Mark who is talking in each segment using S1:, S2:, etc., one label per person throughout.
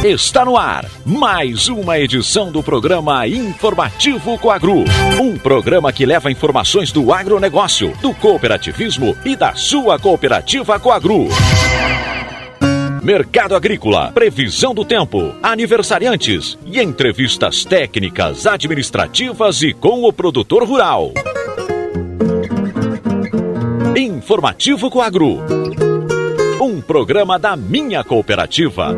S1: Está no ar mais uma edição do programa Informativo Coagro. Um programa que leva informações do agronegócio, do cooperativismo e da sua cooperativa Coagro. Mercado agrícola, previsão do tempo, aniversariantes e entrevistas técnicas, administrativas e com o produtor rural. Informativo Coagro. Um programa da minha cooperativa.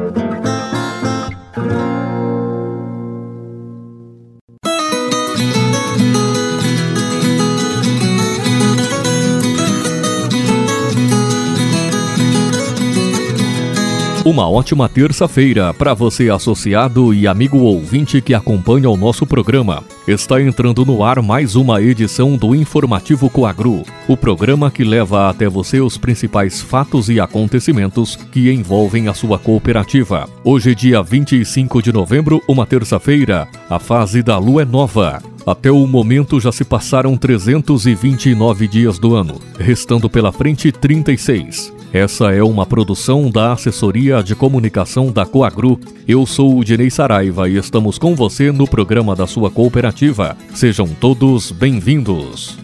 S2: Uma ótima terça-feira para você, associado e amigo ouvinte que acompanha o nosso programa. Está entrando no ar mais uma edição do Informativo Coagro, o programa que leva até você os principais fatos e acontecimentos que envolvem a sua cooperativa. Hoje, dia 25 de novembro, uma terça-feira, a fase da lua é nova. Até o momento já se passaram 329 dias do ano, restando pela frente 36. Essa é uma produção da Assessoria de Comunicação da Coagro. Eu sou o Dinei Saraiva e estamos com você no programa da sua cooperativa. Sejam todos bem-vindos.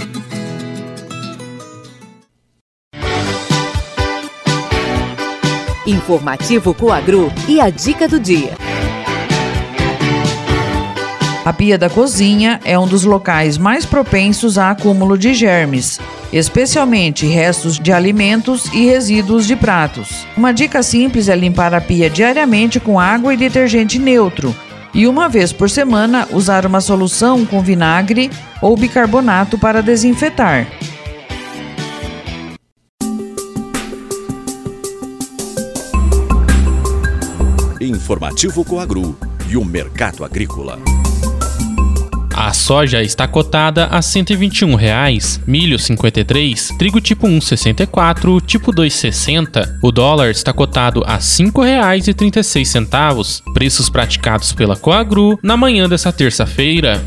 S3: Informativo Coagro e a dica do dia.
S4: A pia da cozinha é um dos locais mais propensos a acúmulo de germes, especialmente restos de alimentos e resíduos de pratos. Uma dica simples é limpar a pia diariamente com água e detergente neutro e uma vez por semana usar uma solução com vinagre ou bicarbonato para desinfetar.
S1: Informativo Coagro e o mercado agrícola.
S5: A soja está cotada a R$ 121,00, milho 53, trigo tipo 1 64, tipo 2 60. O dólar está cotado a R$ 5,36, preços praticados pela Coagro na manhã dessa terça-feira.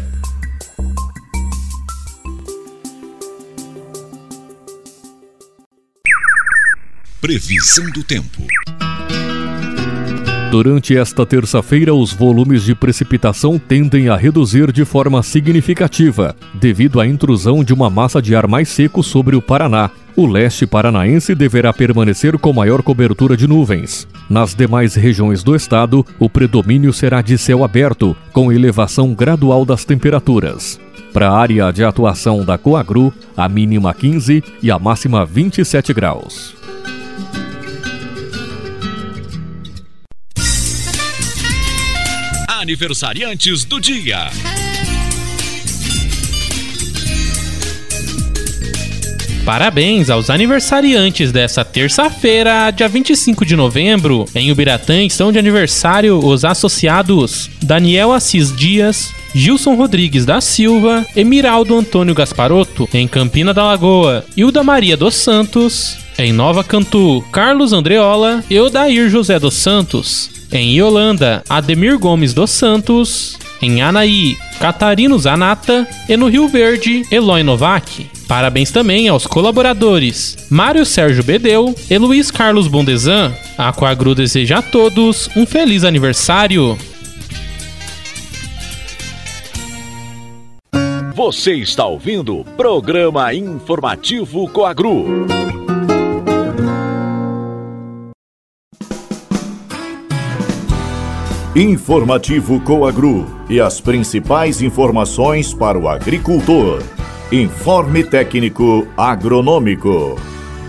S1: Previsão do tempo.
S2: Durante esta terça-feira, os volumes de precipitação tendem a reduzir de forma significativa, devido à intrusão de uma massa de ar mais seco sobre o Paraná. O leste paranaense deverá permanecer com maior cobertura de nuvens. Nas demais regiões do estado, o predomínio será de céu aberto, com elevação gradual das temperaturas. Para a área de atuação da Coagro, a mínima 15 e a máxima 27 graus.
S1: Aniversariantes do dia.
S5: Parabéns aos aniversariantes dessa terça-feira, dia 25 de novembro. Em Ubiratã estão de aniversário os associados Daniel Assis Dias, Gilson Rodrigues da Silva, Emiraldo Antônio Gasparotto. Em Campina da Lagoa, Hilda Maria dos Santos. Em Nova Cantu, Carlos Andreola e Odair José dos Santos. Em Iolanda, Ademir Gomes dos Santos. Em Anaí, Catarino Zanata. E no Rio Verde, Eloy Novak. Parabéns também aos colaboradores Mário Sérgio Bedeu e Luiz Carlos Bondezan. A Coagro deseja a todos um feliz aniversário.
S1: Você está ouvindo o programa Informativo Coagro.
S6: Informativo Coagro e as principais informações para o agricultor. Informe técnico agronômico.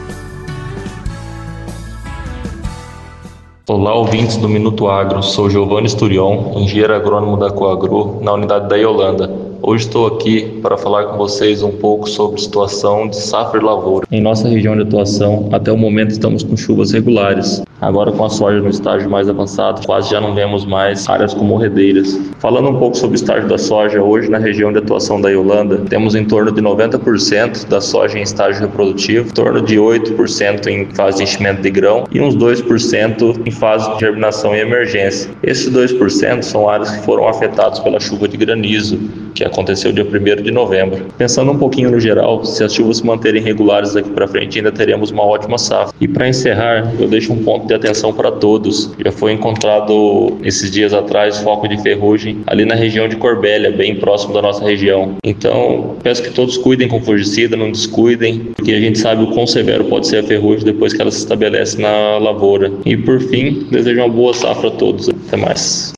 S7: Olá, ouvintes do Minuto Agro. Sou Giovanni Sturion, engenheiro agrônomo da Coagro, na unidade da Iolanda. Hoje estou aqui para falar com vocês um pouco sobre a situação de safra e lavoura. Em nossa região de atuação, até o momento estamos com chuvas regulares. Agora, com a soja no estágio mais avançado, quase já não vemos mais áreas com morredeiras. Falando um pouco sobre o estágio da soja, hoje na região de atuação da Iolanda, temos em torno de 90% da soja em estágio reprodutivo, em torno de 8% em fase de enchimento de grão e uns 2% em fase de germinação e emergência. Esses 2% são áreas que foram afetadas pela chuva de granizo, que aconteceu dia 1º de novembro. Pensando um pouquinho no geral, se as chuvas se manterem regulares daqui para frente, ainda teremos uma ótima safra. E para encerrar, eu deixo um ponto de atenção para todos. Já foi encontrado esses dias atrás foco de ferrugem ali na região de Corbélia, bem próximo da nossa região. Então, peço que todos cuidem com fungicida, não descuidem, porque a gente sabe o quão severo pode ser a ferrugem depois que ela se estabelece na lavoura. E por fim, desejo uma boa safra a todos. Até mais.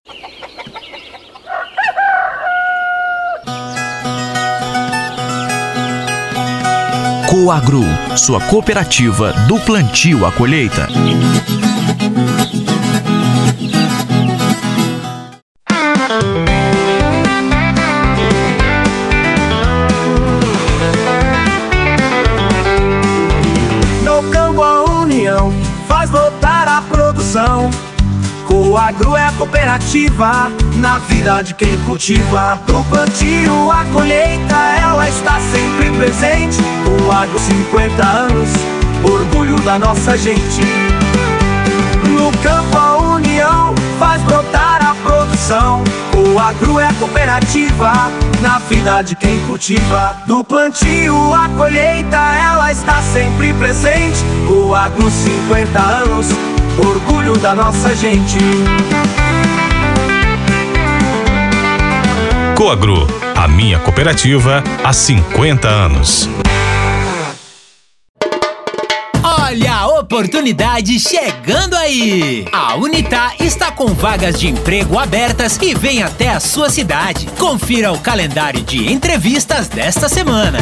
S8: Coagro, sua cooperativa do plantio à colheita.
S9: No campo a união faz voltar a produção. Coagro é a cooperativa na vida de quem cultiva. Do plantio à colheita ela está sempre presente. Coagro 50 anos, orgulho da nossa gente. No campo a união faz brotar a produção. Coagro é a cooperativa na vida de quem cultiva. Do plantio à colheita ela está sempre presente. Coagro 50 anos, orgulho da nossa gente.
S10: Coagro, a minha cooperativa há 50 anos.
S11: Olha a oportunidade chegando aí! A Unitá está com vagas de emprego abertas e vem até a sua cidade. Confira o calendário de entrevistas desta semana.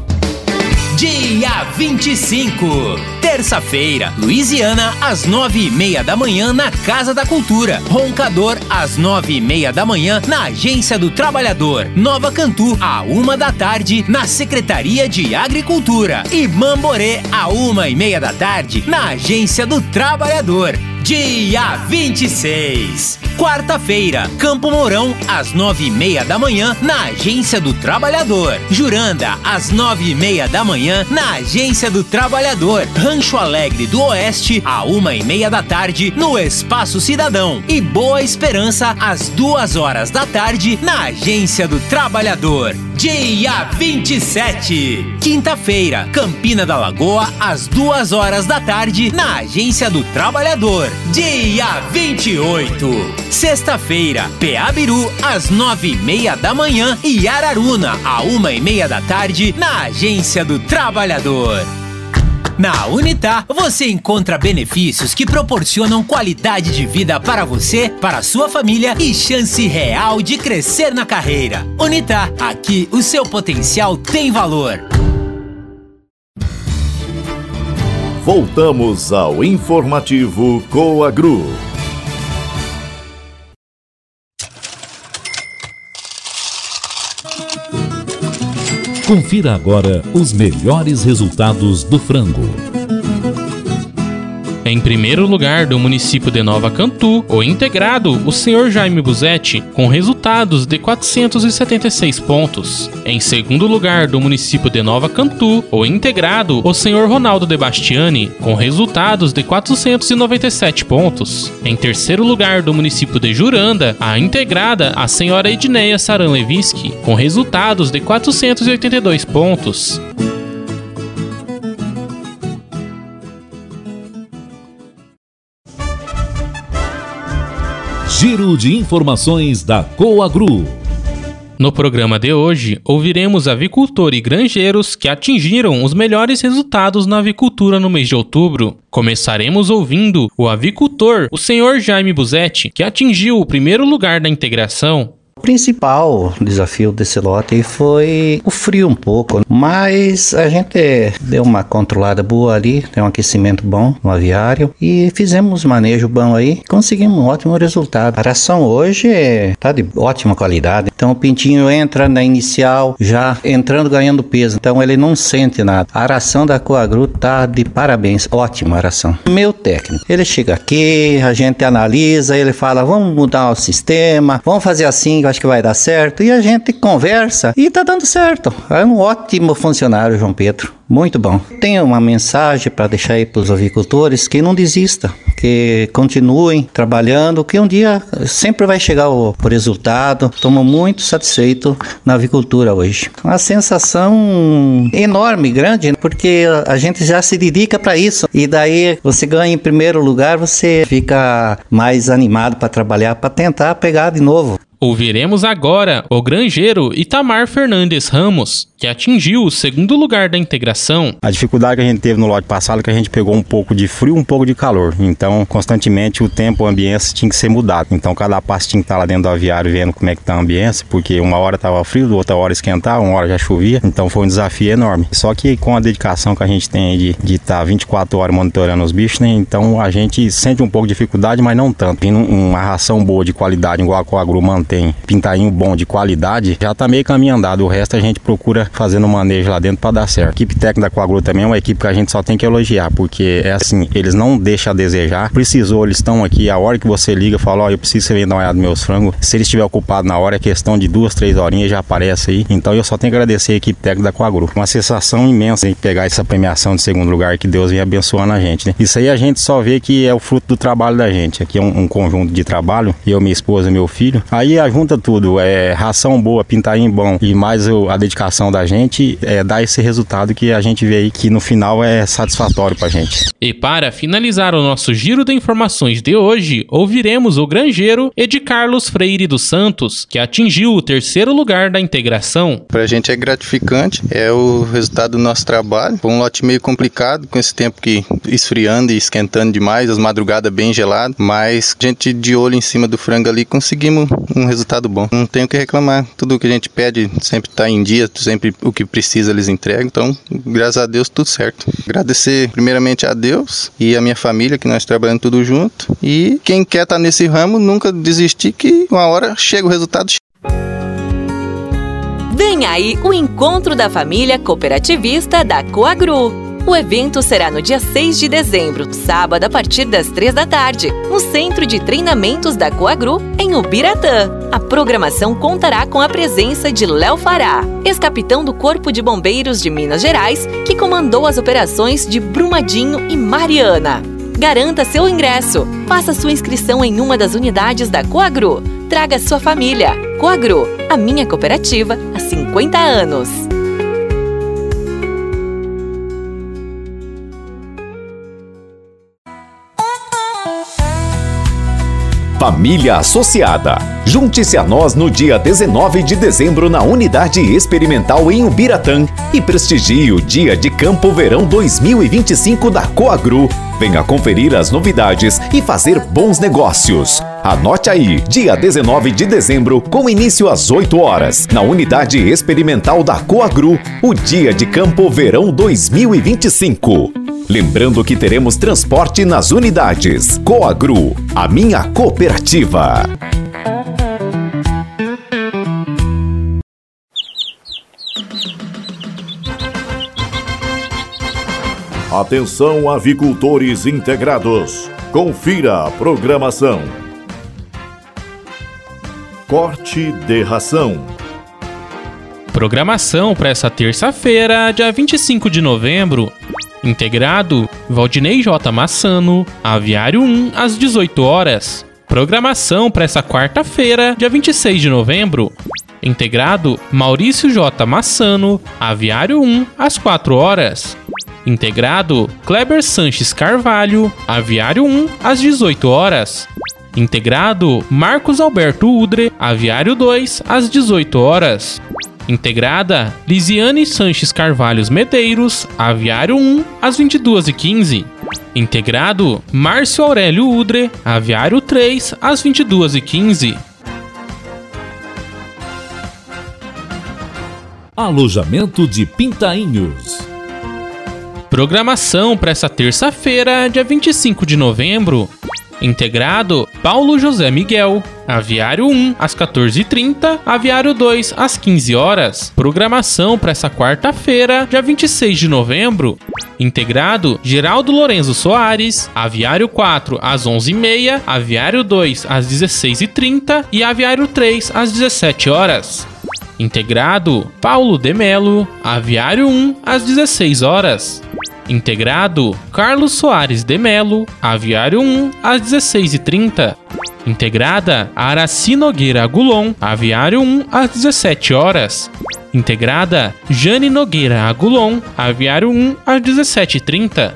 S11: Dia 25, terça-feira, Luisiana, às 9h30 da manhã na Casa da Cultura. Roncador, às 9h30 da manhã na Agência do Trabalhador. Nova Cantu, à 1 da tarde na Secretaria de Agricultura. E Mamborê, à 1h30 da tarde na Agência do Trabalhador. Dia 26, quarta-feira, Campo Mourão, às 9h30 da manhã, na Agência do Trabalhador. Juranda, às 9h30 da manhã, na Agência do Trabalhador. Rancho Alegre do Oeste, à 1h30 da tarde, no Espaço Cidadão. E Boa Esperança, às 2h da tarde, na Agência do Trabalhador. Dia 27, quinta-feira, Campina da Lagoa, às 2h da tarde, na Agência do Trabalhador. Dia 28, sexta-feira, Peabiru, às 9h30 da manhã e Araruna, à 1h30 da tarde, na Agência do Trabalhador. Na Unitá, você encontra benefícios que proporcionam qualidade de vida para você, para a sua família e chance real de crescer na carreira. Unitá, aqui o seu potencial tem valor.
S6: Voltamos ao informativo Coagro.
S12: Confira agora os melhores resultados do frango.
S5: Em primeiro lugar, do município de Nova Cantu, o integrado, o senhor Jaime Buzetti, com resultados de 476 pontos. Em segundo lugar, do município de Nova Cantu, o integrado, o senhor Ronaldo de Bastiani, com resultados de 497 pontos. Em terceiro lugar, do município de Juranda, a integrada, a senhora Edneia Saranlevinsky, com resultados de 482 pontos.
S12: Giro de informações da Coagro.
S5: No programa de hoje, ouviremos avicultor e granjeiros que atingiram os melhores resultados na avicultura no mês de outubro. Começaremos ouvindo o avicultor, o senhor Jaime Buzetti, que atingiu o primeiro lugar da integração.
S13: O principal desafio desse lote foi o frio um pouco, mas a gente deu uma controlada boa ali, tem um aquecimento bom no aviário e fizemos manejo bom aí, conseguimos um ótimo resultado. A ração hoje está de ótima qualidade, então o pintinho entra na inicial já entrando ganhando peso, então ele não sente nada. A ração da Coagro tá de parabéns, ótima a ração. Meu técnico, ele chega aqui, a gente analisa, ele fala, vamos mudar o sistema, vamos fazer assim, acho que vai dar certo, e a gente conversa e tá dando certo. É um ótimo funcionário, João Pedro. Muito bom. Tenho uma mensagem para deixar aí para os avicultores que não desista, que continuem trabalhando, que um dia sempre vai chegar o resultado. Estou muito satisfeito na avicultura hoje. Uma sensação enorme, grande, porque a gente já se dedica para isso. E daí você ganha em primeiro lugar, você fica mais animado para trabalhar, para tentar pegar de novo.
S5: Ouviremos agora o granjeiro Itamar Fernandes Ramos, que atingiu o segundo lugar da integração.
S14: A dificuldade que a gente teve no lote passado é que a gente pegou um pouco de frio, um pouco de calor. Então, constantemente, o tempo, a ambiência tinha que ser mudado. Então, cada passo tinha que estar lá dentro do aviário vendo como é que tá a ambiência, porque uma hora estava frio, outra hora esquentava, uma hora já chovia. Então, foi um desafio enorme. Só que com a dedicação que a gente tem de estar 24 horas monitorando os bichos, né? Então, a gente sente um pouco de dificuldade, mas não tanto. Vindo uma ração boa de qualidade, igual a Coagro tem pintainho bom de qualidade, já tá meio caminho andado. O resto a gente procura fazer no manejo lá dentro para dar certo. A equipe técnica da Coagro também é uma equipe que a gente só tem que elogiar, porque é assim, eles não deixam a desejar. Precisou, eles estão aqui, a hora que você liga, fala, ó, eu preciso que você venha dar uma olhada nos meus frangos. Se ele estiver ocupado na hora, é questão de 2, 3 horinhas, já aparece aí. Então eu só tenho que agradecer a equipe técnica da Coagro. Uma sensação imensa em pegar essa premiação de segundo lugar, que Deus vem abençoando a gente, né? Isso aí a gente só vê que é o fruto do trabalho da gente. Aqui é um conjunto de trabalho, eu, minha esposa e meu filho. Aí junta tudo, ração boa, pintainho bom e mais a dedicação da gente, dá esse resultado que a gente vê aí, que no final é satisfatório pra gente.
S5: E para finalizar o nosso giro de informações de hoje, ouviremos o granjeiro Ed Carlos Freire dos Santos, que atingiu o terceiro lugar da integração.
S15: Pra gente é gratificante, é o resultado do nosso trabalho. Foi um lote meio complicado, com esse tempo que esfriando e esquentando demais, as madrugadas bem geladas, mas a gente de olho em cima do frango ali, conseguimos um resultado bom. Não tenho o que reclamar, tudo o que a gente pede sempre está em dia, sempre o que precisa eles entregam, então graças a Deus tudo certo. Agradecer primeiramente a Deus e a minha família, que nós trabalhamos tudo junto, e quem quer estar nesse ramo, nunca desistir, que uma hora chega o resultado.
S16: Vem aí o encontro da família cooperativista da Coagro. O evento será no dia 6 de dezembro, sábado, a partir das 3 da tarde, no Centro de Treinamentos da Coagro, em Ubiratã. A programação contará com a presença de Léo Fará, ex-capitão do Corpo de Bombeiros de Minas Gerais, que comandou as operações de Brumadinho e Mariana. Garanta seu ingresso. Faça sua inscrição em uma das unidades da Coagro. Traga sua família. Coagro, a minha cooperativa há 50 anos.
S1: Família Associada. Junte-se a nós no dia 19 de dezembro na Unidade Experimental em Ubiratã e prestigie o Dia de Campo Verão 2025 da Coagro. Venha conferir as novidades e fazer bons negócios. Anote aí, dia 19 de dezembro, com início às 8 horas, na Unidade Experimental da Coagro, o Dia de Campo Verão 2025. Lembrando que teremos transporte nas unidades. Coagro, a minha cooperativa.
S6: Atenção, avicultores integrados. Confira a programação. Corte de ração.
S5: Programação para essa terça-feira, dia 25 de novembro. Integrado, Valdinei J. Massano, Aviário 1, às 18 horas. Programação para essa quarta-feira, dia 26 de novembro. Integrado, Maurício J. Massano, Aviário 1, às 4 horas. Integrado, Kleber Sanches Carvalho, Aviário 1, às 18 horas. Integrado, Marcos Alberto Udre, Aviário 2, às 18 horas. Integrada, Lisiane Sanches Carvalhos Medeiros, Aviário 1, às 22h15. Integrado, Márcio Aurélio Udre, Aviário 3, às 22h15.
S12: Alojamento de pintainhos.
S5: Programação para essa terça-feira, dia 25 de novembro. Integrado, Paulo José Miguel, Aviário 1, às 14h30, Aviário 2, às 15 horas. Programação para essa quarta-feira, dia 26 de novembro. Integrado, Geraldo Lorenzo Soares, Aviário 4, às 11h30, Aviário 2, às 16h30 e Aviário 3, às 17 horas. Integrado Paulo de Melo, Aviário 1, às 16 horas. Integrado Carlos Soares de Melo, Aviário 1, às 16h30. Integrada Araci Nogueira Agulon, Aviário 1, às 17 horas. Integrada Jane Nogueira Agulon, Aviário 1, às 17h30.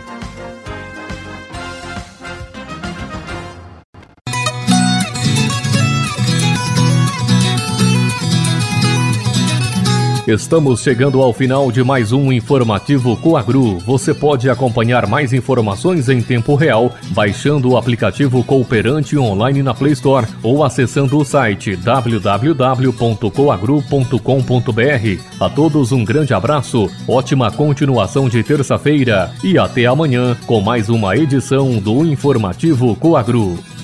S2: Estamos chegando ao final de mais um informativo Coagru. Você pode acompanhar mais informações em tempo real baixando o aplicativo Cooperante online na Play Store ou acessando o site www.coagru.com.br. A todos um grande abraço, ótima continuação de terça-feira e até amanhã com mais uma edição do informativo Coagru.